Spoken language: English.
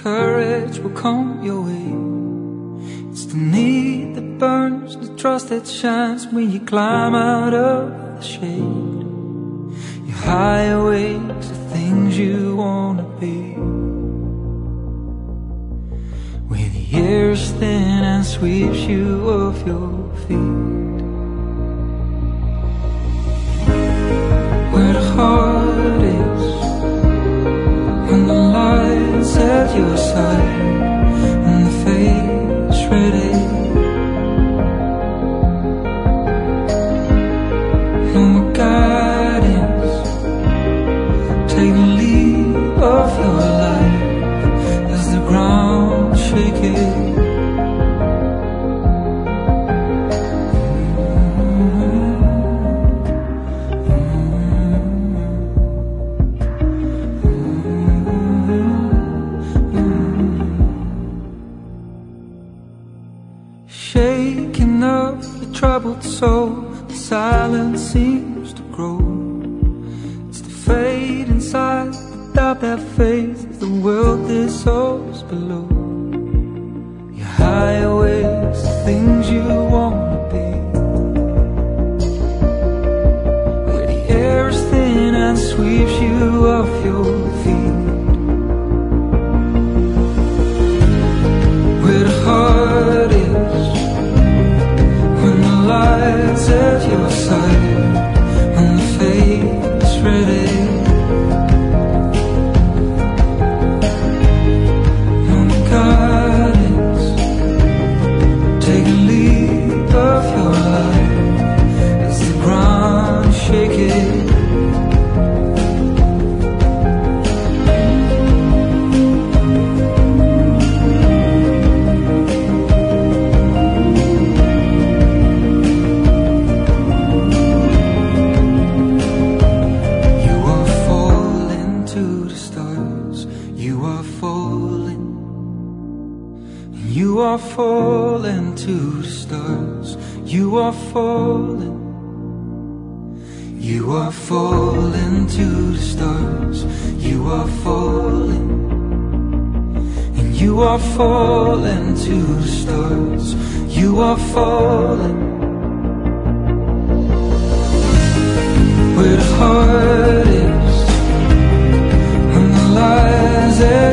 courage will come your way. It's the need that burns, the trust that shines when you climb out of the shade. You're high awake to things you wanna be, where the air's thin and sweeps you off your feet, where the heart is when the light's at your side and the fate's ready. No more guidance, take the lead of your life as the ground shaking. Shaking up your troubled soul, the silence seems to grow. It's the fade inside, without that faith, the world dissolves below. You're high awake to things you wanna be, where the air is thin and sweeps you off your feet, where the heart is when the light's at your side and the fate's ready. No more guidance, take a leap of your life as the ground shaking. You are falling to the stars. You are falling. You are falling to the stars. You are falling. And you are falling to the stars. You are falling. Where the heart is when the lies